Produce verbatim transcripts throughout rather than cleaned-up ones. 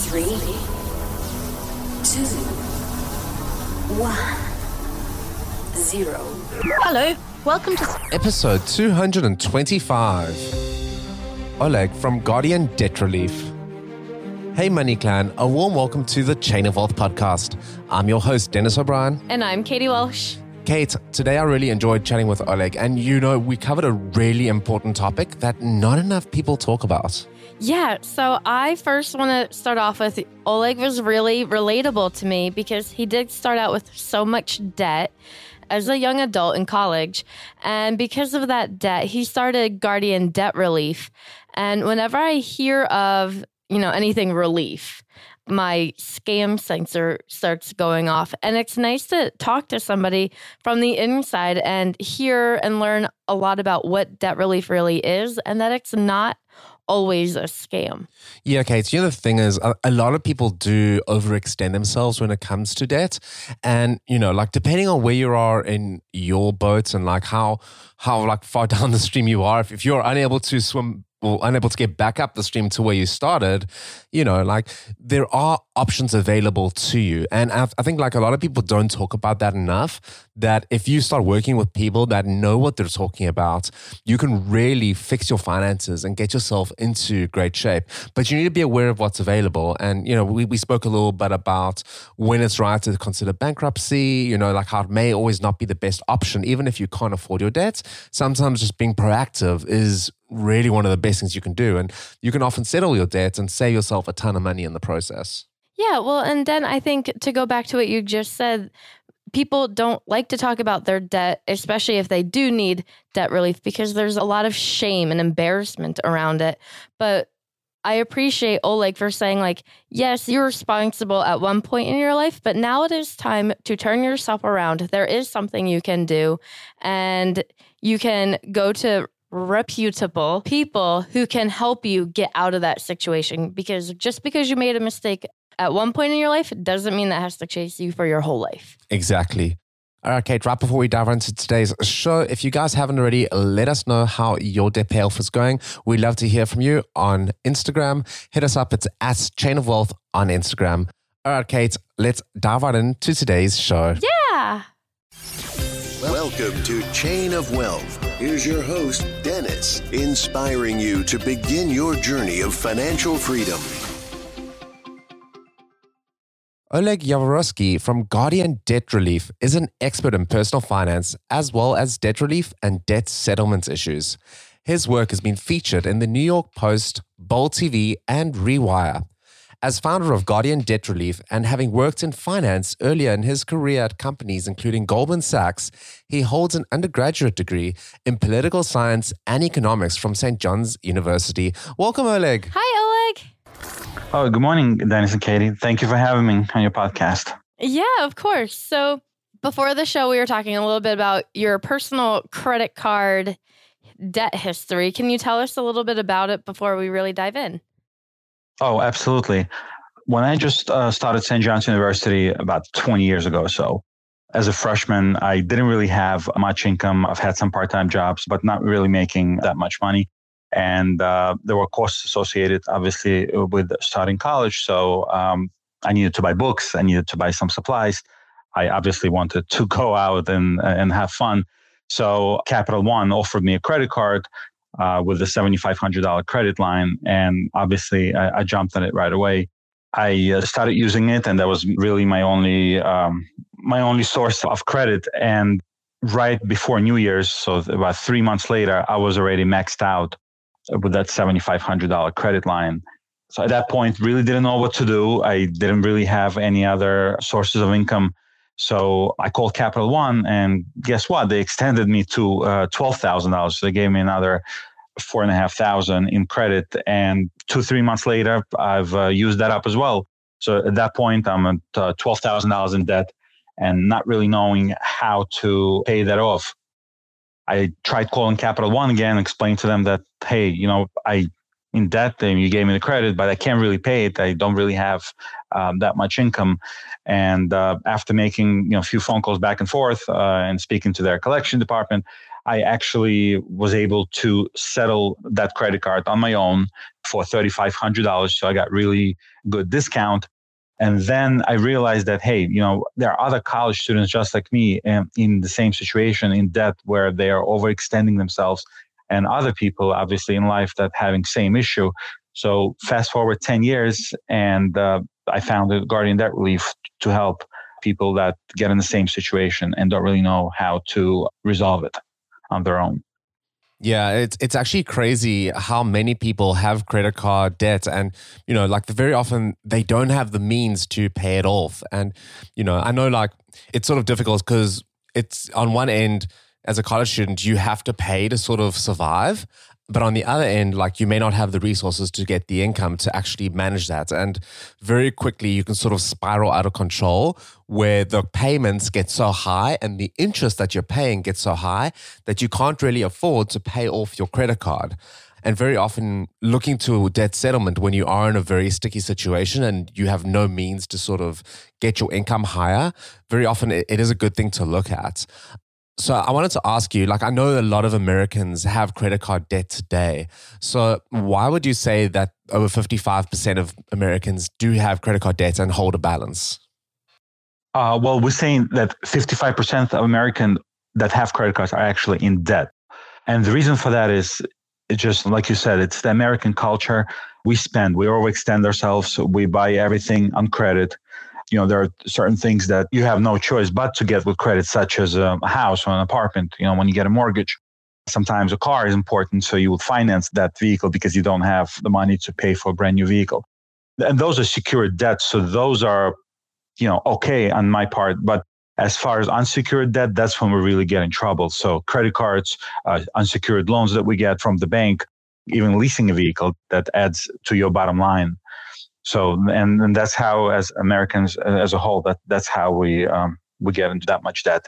Three, two, one, zero. Hello, welcome to episode two hundred twenty-five. Oleg from Guardian Debt Relief. Hey Money Clan, a warm welcome to the Chain of Wealth podcast. I'm your host, Dennis O'Brien. And I'm Katie Walsh. Kate, today I really enjoyed chatting with Oleg, and you know, we covered a really important topic that not enough people talk about. Yeah, so I first want to start off with Oleg was really relatable to me because he did start out with so much debt as a young adult in college. And because of that debt, he started Guardian Debt Relief. And whenever I hear of, you know, anything relief, my scam sensor starts going off. And it's nice to talk to somebody from the inside and hear and learn a lot about what debt relief really is and that it's not always a scam. Yeah, Kate, you know, the thing is, a, a lot of people do overextend themselves when it comes to debt. And, you know, like depending on where you are in your boat and like how, how like far down the stream you are, if, if you're unable to swim or unable to get back up the stream to where you started, you know, like there are options available to you. And I, I think like a lot of people don't talk about that enough, that if you start working with people that know what they're talking about, you can really fix your finances and get yourself into great shape. But you need to be aware of what's available. And, you know, we, we spoke a little bit about when it's right to consider bankruptcy, you know, like how it may always not be the best option, even if you can't afford your debt. Sometimes just being proactive is really one of the best things you can do. And you can often settle your debts and save yourself a ton of money in the process. Yeah, well, and then I think to go back to what you just said, people don't like to talk about their debt, especially if they do need debt relief, because there's a lot of shame and embarrassment around it. But I appreciate Oleg for saying, like, yes, you're responsible at one point in your life, but now it is time to turn yourself around. There is something you can do, and you can go to reputable people who can help you get out of that situation, because just because you made a mistake at one point in your life, it doesn't mean that has to chase you for your whole life. Exactly. All right, Kate, right before we dive into today's show, if you guys haven't already, let us know how your debt payoff is going. We'd love to hear from you on Instagram. Hit us up. It's at Chain of Wealth on Instagram. All right, Kate, let's dive right into today's show. Yeah. Welcome to Chain of Wealth. Here's your host, Dennis, inspiring you to begin your journey of financial freedom. Oleg Yavorosky from Guardian Debt Relief is an expert in personal finance as well as debt relief and debt settlement issues. His work has been featured in the New York Post, Bold T V, and Rewire. As founder of Guardian Debt Relief and having worked in finance earlier in his career at companies including Goldman Sachs, he holds an undergraduate degree in political science and economics from Saint John's University. Welcome, Oleg. Hi, Oleg. Oh, good morning, Dennis and Katie. Thank you for having me on your podcast. Yeah, of course. So before the show, we were talking a little bit about your personal credit card debt history. Can you tell us a little bit about it before we really dive in? Oh, absolutely. When I just uh, started Saint John's University about twenty years ago or so, as a freshman, I didn't really have much income. I've had some part-time jobs, but not really making that much money. And uh, there were costs associated, obviously, with starting college. So um, I needed to buy books. I needed to buy some supplies. I obviously wanted to go out and and have fun. So Capital One offered me a credit card uh, with a seven thousand five hundred dollars credit line. And obviously, I, I jumped on it right away. I uh, started using it, and that was really my only um, my only source of credit. And right before New Year's, so about three months later, I was already maxed out with that seven thousand five hundred dollars credit line. So at that point, really didn't know what to do. I didn't really have any other sources of income. So I called Capital One, and guess what? They extended me to uh, twelve thousand dollars. So they gave me another four and a half thousand in credit. And two, three months later, I've uh, used that up as well. So at that point, I'm at uh, twelve thousand dollars in debt and not really knowing how to pay that off. I tried calling Capital One again, explained to them that, hey, you know, I in debt, and you gave me the credit, but I can't really pay it. I don't really have um, that much income. And uh, after making, you know, a few phone calls back and forth uh, and speaking to their collection department, I actually was able to settle that credit card on my own for three thousand five hundred dollars. So I got really good discount. And then I realized that, hey, you know, there are other college students just like me um, in the same situation, in debt, where they are overextending themselves, and other people obviously in life that having same issue. So fast forward ten years, and uh, I founded Guardian Debt Relief to help people that get in the same situation and don't really know how to resolve it on their own. Yeah, it's it's actually crazy how many people have credit card debt, and you know, like very often they don't have the means to pay it off. And you know, I know like it's sort of difficult because it's on one end, as a college student, you have to pay to sort of survive. But on the other end, like you may not have the resources to get the income to actually manage that. And very quickly, you can sort of spiral out of control where the payments get so high and the interest that you're paying gets so high that you can't really afford to pay off your credit card. And very often looking to debt settlement when you are in a very sticky situation and you have no means to sort of get your income higher, very often it, it is a good thing to look at. So I wanted to ask you, like I know a lot of Americans have credit card debt today. So why would you say that over fifty-five percent of Americans do have credit card debt and hold a balance? Uh, well, we're saying that fifty-five percent of Americans that have credit cards are actually in debt. And the reason for that is it's just like you said, it's the American culture. We spend, we overextend ourselves. We buy everything on credit. You know, there are certain things that you have no choice but to get with credit, such as a house or an apartment. You know, when you get a mortgage, sometimes a car is important. So you will finance that vehicle because you don't have the money to pay for a brand new vehicle. And those are secured debts. So those are, you know, okay on my part. But as far as unsecured debt, that's when we really get in trouble. So credit cards, uh, unsecured loans that we get from the bank, even leasing a vehicle, that adds to your bottom line. So, and, and that's how, as Americans as a whole, that that's how we um, we get into that much debt.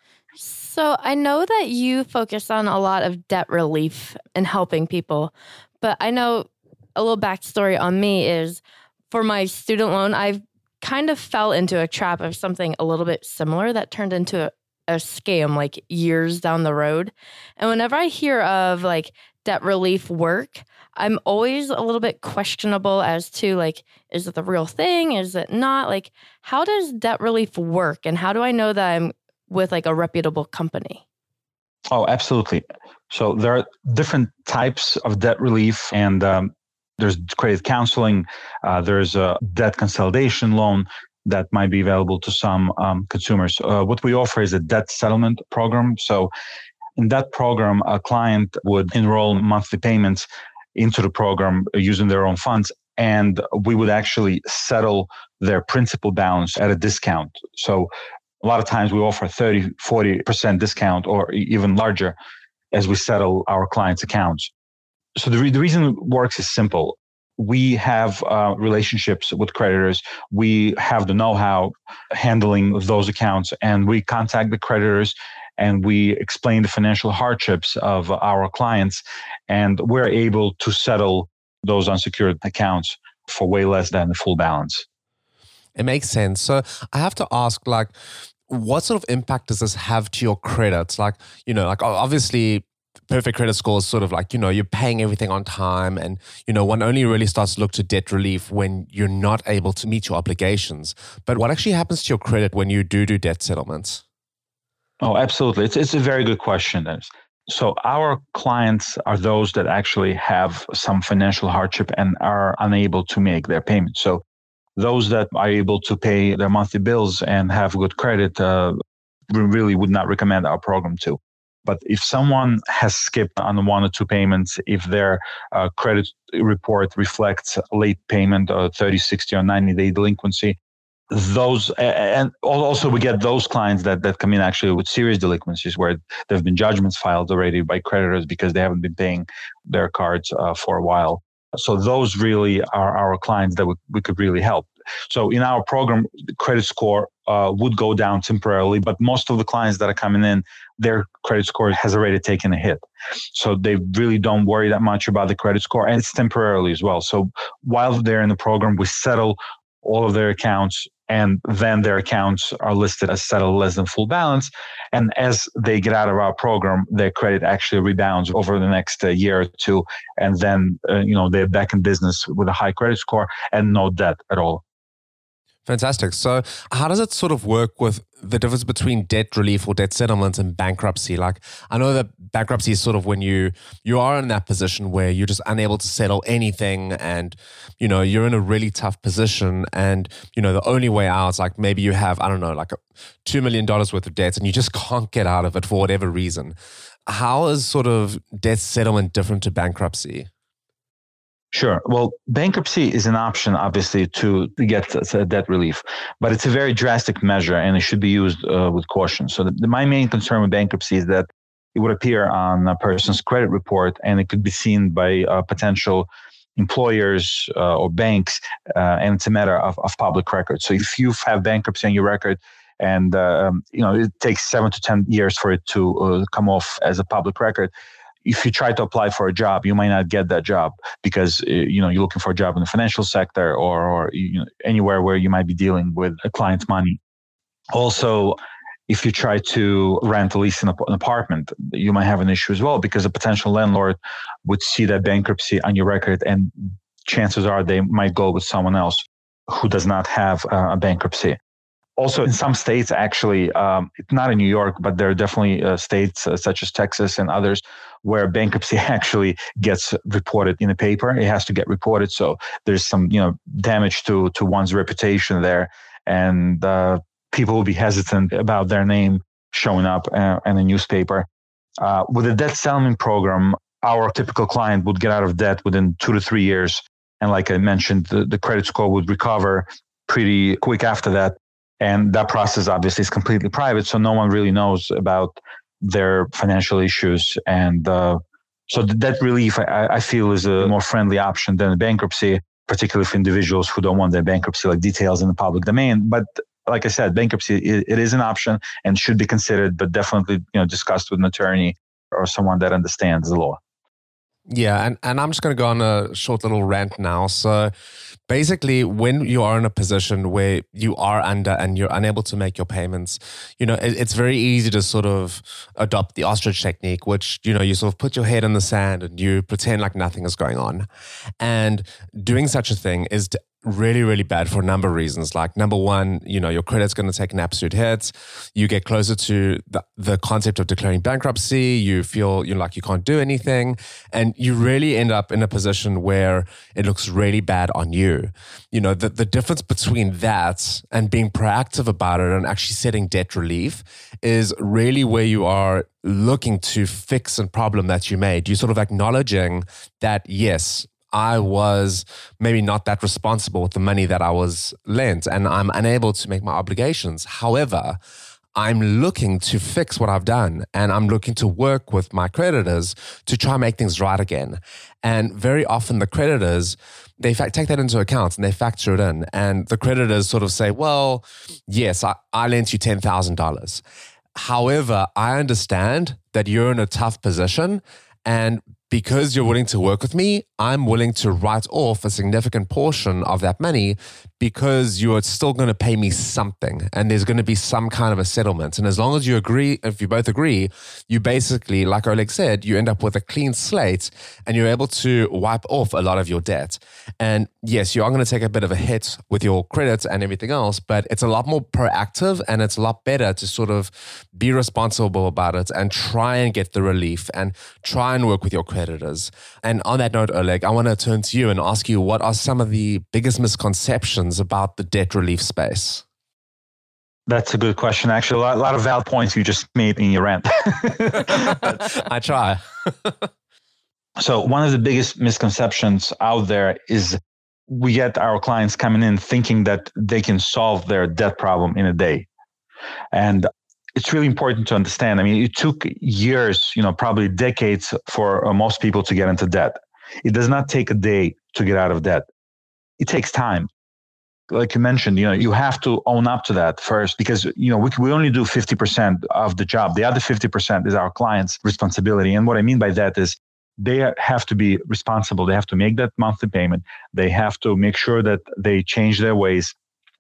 So I know that you focus on a lot of debt relief and helping people, but I know a little backstory on me is for my student loan, I've kind of fell into a trap of something a little bit similar that turned into a, a scam like years down the road. And whenever I hear of like debt relief work, I'm always a little bit questionable as to like, is it the real thing? Is it not? Like, how does debt relief work? And how do I know that I'm with like a reputable company? Oh, absolutely. So there are different types of debt relief, and um, there's credit counseling. Uh, there's a debt consolidation loan that might be available to some um, consumers. Uh, what we offer is a debt settlement program. So in that program, a client would enroll monthly payments into the program using their own funds, and we would actually settle their principal balance at a discount. So a lot of times we offer thirty, forty percent discount or even larger as we settle our clients' accounts. So the, re- the reason it works is simple. We have uh, relationships with creditors. We have the know-how handling those accounts, and we contact the creditors and we explain the financial hardships of our clients, and we're able to settle those unsecured accounts for way less than the full balance. It makes sense. So I have to ask, like, what sort of impact does this have to your credits? Like, you know, like obviously perfect credit score is sort of like, you know, you're paying everything on time, and, you know, one only really starts to look to debt relief when you're not able to meet your obligations. But what actually happens to your credit when you do do debt settlements? Oh, absolutely. It's it's a very good question. So our clients are those that actually have some financial hardship and are unable to make their payments. So those that are able to pay their monthly bills and have good credit, uh, we really would not recommend our program to. But if someone has skipped on one or two payments, if their uh, credit report reflects late payment or thirty, sixty, or ninety day delinquency, those, and also we get those clients that, that come in actually with serious delinquencies where there have been judgments filed already by creditors because they haven't been paying their cards uh, for a while. So those really are our clients that we, we could really help. So in our program, the credit score uh, would go down temporarily, but most of the clients that are coming in, their credit score has already taken a hit. So they really don't worry that much about the credit score, and it's temporarily as well. So while they're in the program, we settle all of their accounts and then their accounts are listed as settled less than full balance. And as they get out of our program, their credit actually rebounds over the next uh, year or two. And then, uh, you know, they're back in business with a high credit score and no debt at all. Fantastic. So how does it sort of work with the difference between debt relief or debt settlement and bankruptcy? Like, I know that bankruptcy is sort of when you you are in that position where you're just unable to settle anything and, you know, you're in a really tough position and, you know, the only way out is like maybe you have, I don't know, like a two million dollars worth of debt and you just can't get out of it for whatever reason. How is sort of debt settlement different to bankruptcy? Sure. Well, bankruptcy is an option, obviously, to get debt relief, but it's a very drastic measure and it should be used uh, with caution. So the, the, my main concern with bankruptcy is that it would appear on a person's credit report and it could be seen by uh, potential employers uh, or banks, uh, and it's a matter of, of public record. So if you have bankruptcy on your record and uh, you know it takes seven to ten years for it to uh, come off as a public record, if you try to apply for a job, you might not get that job because you know you're looking for a job in the financial sector or, or you know, anywhere where you might be dealing with a client's money. Also, if you try to rent or lease an apartment, you might have an issue as well because a potential landlord would see that bankruptcy on your record, and chances are they might go with someone else who does not have a bankruptcy. Also, in some states, actually, um, it's not in New York, but there are definitely uh, states uh, such as Texas and others where bankruptcy actually gets reported in the paper. It has to get reported. So there's some, you know, damage to, to one's reputation there. And uh, people will be hesitant about their name showing up uh, in a newspaper. Uh, with a debt settlement program, our typical client would get out of debt within two to three years. And like I mentioned, the, the credit score would recover pretty quick after that. And that process obviously is completely private, so no one really knows about their financial issues. And uh, so the debt relief, I, I feel, is a more friendly option than bankruptcy, particularly for individuals who don't want their bankruptcy like details in the public domain. But like I said, bankruptcy, it, it is an option and should be considered, but definitely you know discussed with an attorney or someone that understands the law. Yeah, and, and I'm just going to go on a short little rant now. So basically, when you are in a position where you are under and you're unable to make your payments, you know, it, it's very easy to sort of adopt the ostrich technique, which, you know, you sort of put your head in the sand and you pretend like nothing is going on. And doing such a thing is really, really bad for a number of reasons. Like, number one, you know, your credit's going to take an absolute hit. You get closer to the, the concept of declaring bankruptcy. You feel you know, like you can't do anything. And you really end up in a position where it looks really bad on you. You know, the, the difference between that and being proactive about it and actually setting debt relief is really where you are looking to fix a problem that you made. You're sort of acknowledging that, yes, I was maybe not that responsible with the money that I was lent and I'm unable to make my obligations. However, I'm looking to fix what I've done and I'm looking to work with my creditors to try and make things right again. And very often the creditors, they take that into account and they factor it in. And the creditors sort of say, well, yes, I, I lent you ten thousand dollars. However, I understand that you're in a tough position, and because you're willing to work with me, I'm willing to write off a significant portion of that money because you're still going to pay me something and there's going to be some kind of a settlement. And as long as you agree, if you both agree, you basically, like Oleg said, you end up with a clean slate and you're able to wipe off a lot of your debt. And yes, you are going to take a bit of a hit with your credits and everything else, but it's a lot more proactive and it's a lot better to sort of be responsible about it and try and get the relief and try and work with your creditors. And on that note, Oleg, I want to turn to you and ask you, what are some of the biggest misconceptions about the debt relief space? That's a good question. Actually, a lot, a lot of valid points you just made in your rant. I try. So one of the biggest misconceptions out there is we get our clients coming in thinking that they can solve their debt problem in a day. And it's really important to understand. I mean, it took years, you know, probably decades for uh, most people to get into debt. It does not take a day to get out of debt. It takes time. Like you mentioned, you know, you have to own up to that first because, you know, we, we only do fifty percent of the job. The other fifty percent is our client's responsibility. And what I mean by that is they have to be responsible. They have to make that monthly payment. They have to make sure that they change their ways.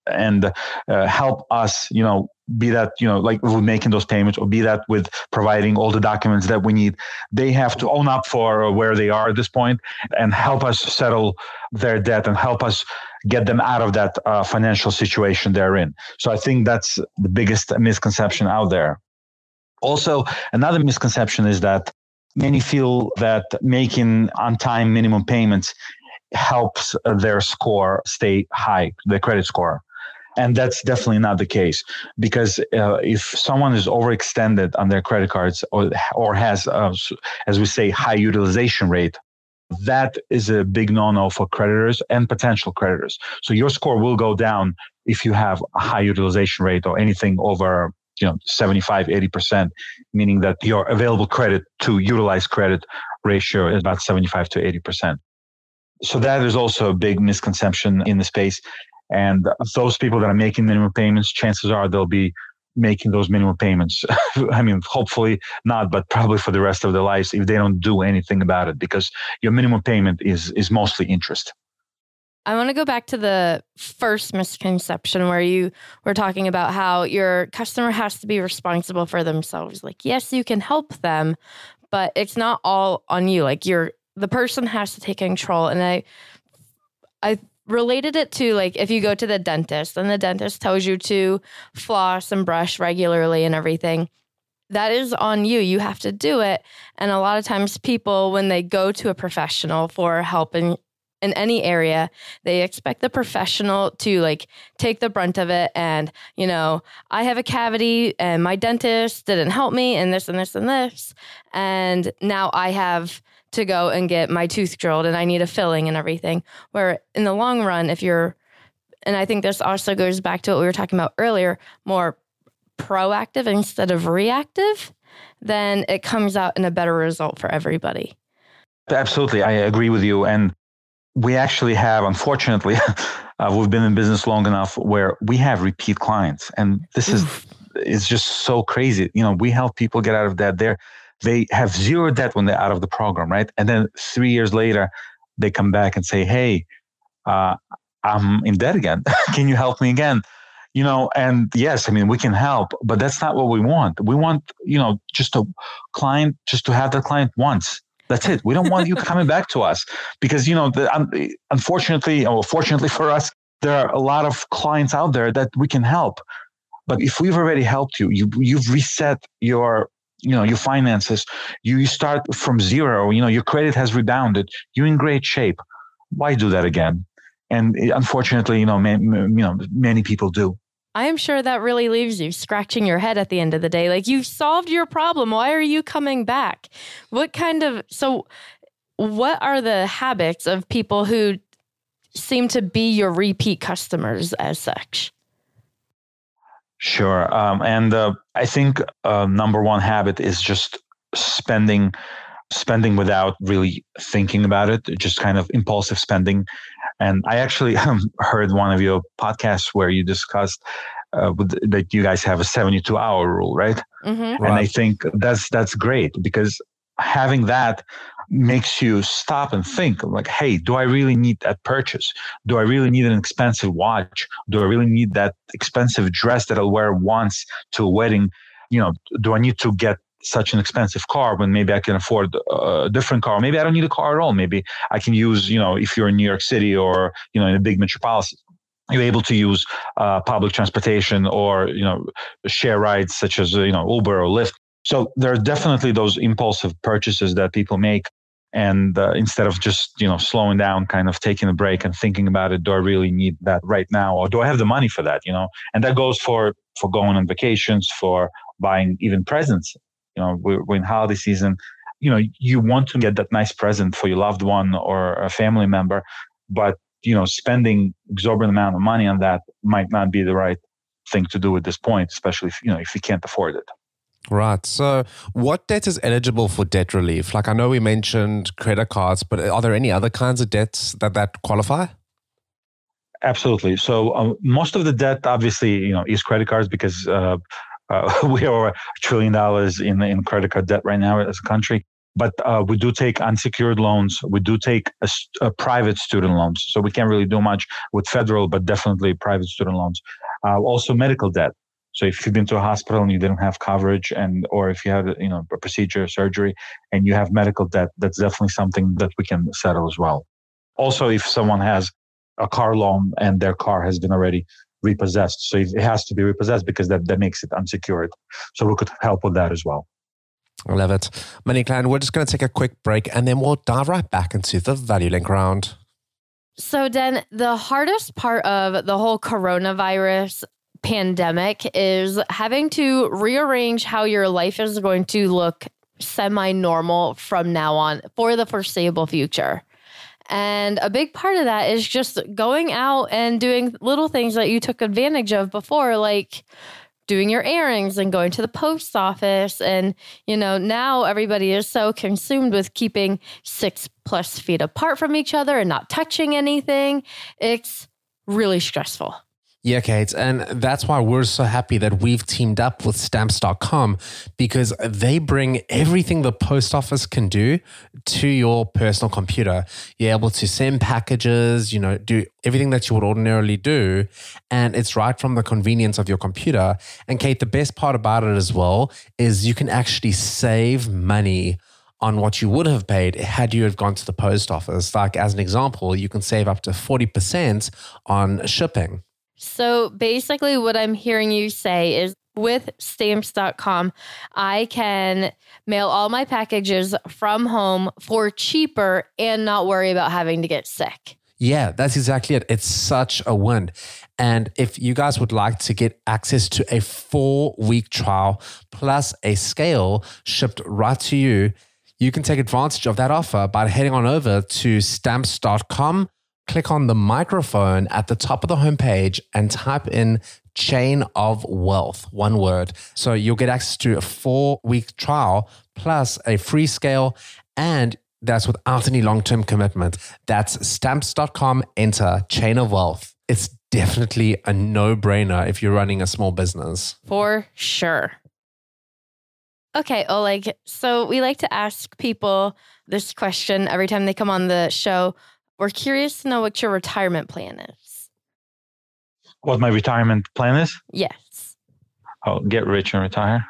and uh, help us, you know, be that, you know, like with making those payments, or be that with providing all the documents that we need. They have to own up for where they are at this point and help us settle their debt and help us get them out of that uh, financial situation they're in. So I think that's the biggest misconception out there. Also, another misconception is that many feel that making on-time minimum payments helps their score stay high, their credit score. And that's definitely not the case, because uh, if someone is overextended on their credit cards or, or has, uh, as we say, high utilization rate, that is a big no-no for creditors and potential creditors. So your score will go down if you have a high utilization rate or anything over, you know, seventy-five, eighty percent, meaning that your available credit to utilized credit ratio is about seventy-five to eighty percent. So that is also a big misconception in the space. And those people that are making minimum payments, chances are they'll be making those minimum payments. I mean, hopefully not, but probably for the rest of their lives if they don't do anything about it, because your minimum payment is is mostly interest. I want to go back to the first misconception where you were talking about how your customer has to be responsible for themselves. Like, yes, you can help them, but it's not all on you. Like, you're the person has to take control. And I, I related it to, like, if you go to the dentist and the dentist tells you to floss and brush regularly and everything, that is on you. You have to do it. And a lot of times people, when they go to a professional for help in, in any area, they expect the professional to, like, take the brunt of it. And, you know, I have a cavity and my dentist didn't help me and this and this and this. And now I have to go and get my tooth drilled and I need a filling and everything. Where in the long run, if you're, and I think this also goes back to what we were talking about earlier, more proactive instead of reactive, then it comes out in a better result for everybody. Absolutely. I agree with you. And we actually have, unfortunately, uh, we've been in business long enough where we have repeat clients. And this is, it's just so crazy. You know, we help people get out of debt. They're, they have zero debt when they're out of the program, right? And then three years later, they come back and say, hey, uh, I'm in debt again. Can you help me again? You know, and yes, I mean, we can help, but that's not what we want. We want, you know, just a client, just to have that client once. That's it. We don't want you coming back to us because, you know, the, um, unfortunately, or fortunately for us, there are a lot of clients out there that we can help. But if we've already helped you, you you've reset your, you know, your finances, you start from zero, you know, your credit has rebounded, you're in great shape. Why do that again? And unfortunately, you know, man, you know, many people do. I am sure that really leaves you scratching your head at the end of the day. Like, you've solved your problem. Why are you coming back? What kind of, so what are the habits of people who seem to be your repeat customers as such? Sure. Um, and uh, I think uh, number one habit is just spending, spending without really thinking about it, just kind of impulsive spending. And I actually heard one of your podcasts where you discussed uh, that you guys have a seventy-two hour rule, right? Mm-hmm. And Right. I think that's that's great because having that makes you stop and think like, hey, do I really need that purchase? Do I really need an expensive watch? Do I really need that expensive dress that I'll wear once to a wedding? You know, do I need to get such an expensive car when maybe I can afford a different car? Maybe I don't need a car at all. Maybe I can use, you know, if you're in New York City or, you know, in a big metropolis, you're able to use uh, public transportation or, you know, share rides such as, you know, Uber or Lyft. So there are definitely those impulsive purchases that people make. And uh, instead of just, you know, slowing down, kind of taking a break and thinking about it, do I really need that right now? Or do I have the money for that? You know, and that goes for, for going on vacations, for buying even presents. You know, we're, we're in holiday season, you know, you want to get that nice present for your loved one or a family member, but, you know, spending exorbitant amount of money on that might not be the right thing to do at this point, especially if, you know, if you can't afford it. Right. So what debt is eligible for debt relief? Like, I know we mentioned credit cards, but are there any other kinds of debts that, that qualify? Absolutely. So um, most of the debt, obviously, you know, is credit cards because uh, uh, we are a trillion dollars in in credit card debt right now as a country. But uh, we do take unsecured loans. We do take a, a private student loans. So we can't really do much with federal, but definitely private student loans. Uh, also medical debt. So if you've been to a hospital and you didn't have coverage, and or if you had you know a procedure, surgery, and you have medical debt, that's definitely something that we can settle as well. Also, if someone has a car loan and their car has been already repossessed, so it has to be repossessed because that, that makes it unsecured. So we could help with that as well. I love it. Money Clan, we're just going to take a quick break and then we'll dive right back into the Value Link round. So, Dan, the hardest part of the whole coronavirus pandemic is having to rearrange how your life is going to look semi-normal from now on for the foreseeable future. And a big part of that is just going out and doing little things that you took advantage of before, like doing your errands and going to the post office. And, you know, now everybody is so consumed with keeping six plus feet apart from each other and not touching anything. It's really stressful. Yeah, Kate. And that's why we're so happy that we've teamed up with stamps dot com, because they bring everything the post office can do to your personal computer. You're able to send packages, you know, do everything that you would ordinarily do. And it's right from the convenience of your computer. And Kate, the best part about it as well is you can actually save money on what you would have paid had you have gone to the post office. Like as an example, you can save up to forty percent on shipping. So basically what I'm hearing you say is with stamps dot com, I can mail all my packages from home for cheaper and not worry about having to get sick. Yeah, that's exactly it. It's such a win. And if you guys would like to get access to a four-week trial plus a scale shipped right to you, you can take advantage of that offer by heading on over to stamps dot com. Click on the microphone at the top of the homepage and type in Chain of Wealth, one word. So you'll get access to a four-week trial plus a free scale, and that's without any long-term commitment. That's stamps dot com, enter Chain of Wealth. It's definitely a no-brainer if you're running a small business. For sure. Okay, Oleg, so we like to ask people this question every time they come on the show. We're curious to know what your retirement plan is. What my retirement plan is? Yes. I'll get rich and retire.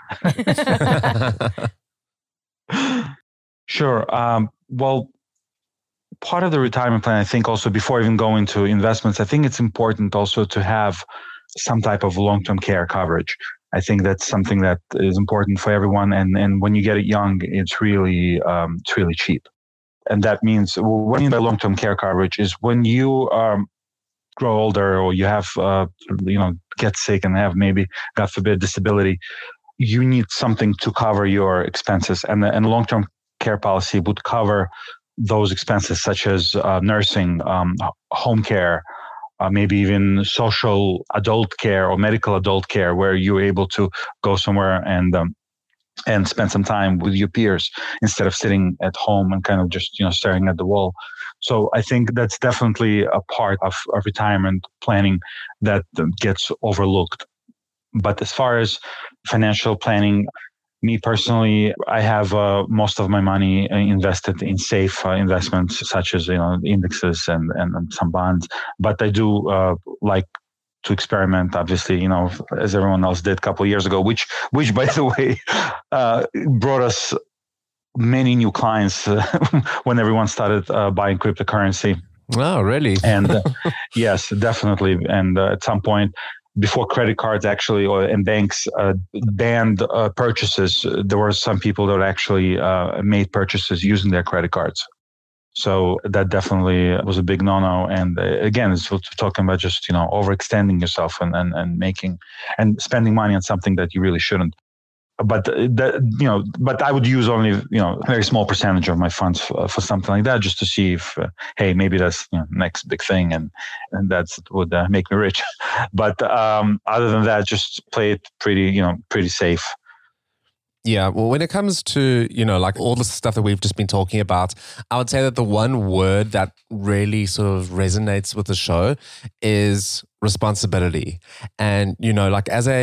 Sure. Um, well, part of the retirement plan, I think also before even going to investments, I think it's important also to have some type of long-term care coverage. I think that's something that is important for everyone. And, and when you get it young, it's really, um, it's really cheap. And that means, what I mean by long-term care coverage is when you um, grow older or you have, uh, you know, get sick and have maybe, God forbid, disability, you need something to cover your expenses. And, and long-term care policy would cover those expenses, such as uh, nursing, um, home care, uh, maybe even social adult care or medical adult care, where you're able to go somewhere and um, and spend some time with your peers instead of sitting at home and kind of just, you know, staring at the wall. So I think that's definitely a part of, of retirement planning that gets overlooked. But as far as financial planning, me personally, I have uh, most of my money invested in safe uh, investments, such as, you know, indexes and, and, and some bonds. But I do uh, like to experiment, obviously, you know, as everyone else did a couple of years ago, which, which by the way, uh, brought us many new clients uh, when everyone started uh, buying cryptocurrency. Oh, really? And uh, yes, definitely. And uh, at some point, before credit cards actually or and banks uh, banned uh, purchases, there were some people that actually uh, made purchases using their credit cards. So that definitely was a big no-no. And uh, again, it's talking about just, you know, overextending yourself and, and, and making and spending money on something that you really shouldn't. But that, you know, but I would use only, you know, a very small percentage of my funds for, for something like that, just to see if, uh, hey, maybe that's, you know, next big thing, and and that's would uh, make me rich. But um, other than that, just play it pretty, you know, pretty safe. Yeah, well, when it comes to, you know, like all the stuff that we've just been talking about, I would say that the one word that really sort of resonates with the show is responsibility. And, you know, like as a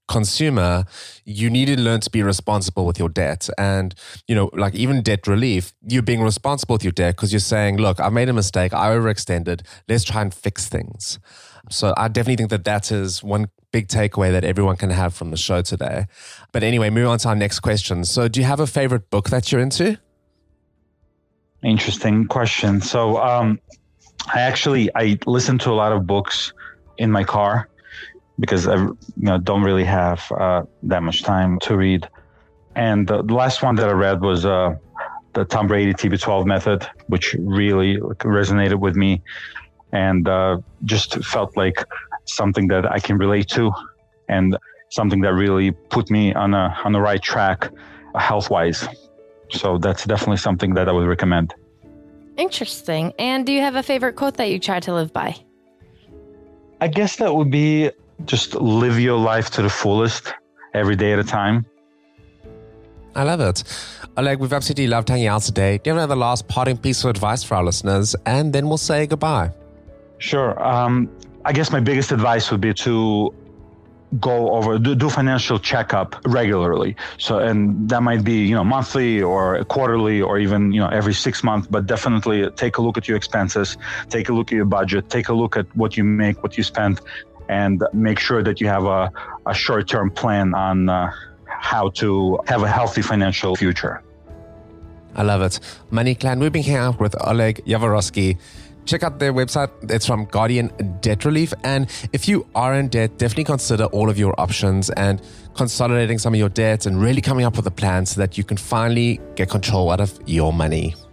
consumer, you need to learn to be responsible with your debt. And, you know, like even debt relief, you're being responsible with your debt because you're saying, look, I made a mistake. I overextended. Let's try and fix things. So I definitely think that that is one big takeaway that everyone can have from the show today. But anyway, moving on to our next question. So do you have a favorite book that you're into? Interesting question. So um, I actually, I listen to a lot of books in my car because I you know, don't really have uh, that much time to read. And uh, the last one that I read was uh, the Tom Brady T B twelve method, which really resonated with me and uh, just felt like something that I can relate to and something that really put me on a on the right track health-wise. So that's definitely something that I would recommend. Interesting. And do you have a favorite quote that you try to live by? I guess that would be just live your life to the fullest every day at a time. I love it. Oleg, we've absolutely loved hanging out today. Do you have another last parting piece of advice for our listeners? And then we'll say goodbye. Sure. Um, I guess my biggest advice would be to go over, do, do financial checkup regularly. So, and that might be, you know, monthly or quarterly or even, you know, every six months, but definitely take a look at your expenses, take a look at your budget, take a look at what you make, what you spend, and make sure that you have a, a short-term plan on uh, how to have a healthy financial future. I love it. Money Clan, we've been hanging out with Oleg Yavorosky. Check out their website. It's from Guardian Debt Relief. And if you are in debt, definitely consider all of your options and consolidating some of your debts and really coming up with a plan so that you can finally get control out of your money.